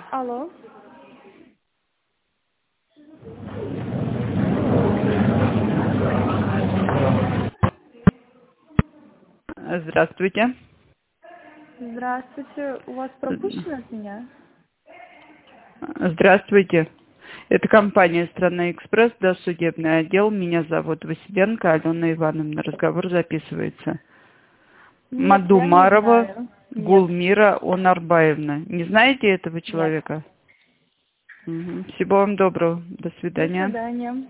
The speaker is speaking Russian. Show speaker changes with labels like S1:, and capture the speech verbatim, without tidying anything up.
S1: Алло.
S2: Здравствуйте.
S1: Здравствуйте. У вас пропущено от меня?
S2: Здравствуйте. Это компания «Страна Экспресс», досудебный отдел. Меня зовут Василенко Алена Ивановна. Разговор записывается.
S1: Нет, я не
S2: Мадумарова
S1: знаю. Нет.
S2: Гулмира Онарбаевна. Не знаете этого
S1: Нет.
S2: человека? Угу. Всего вам доброго. До
S1: До
S2: свидания.
S1: свидания.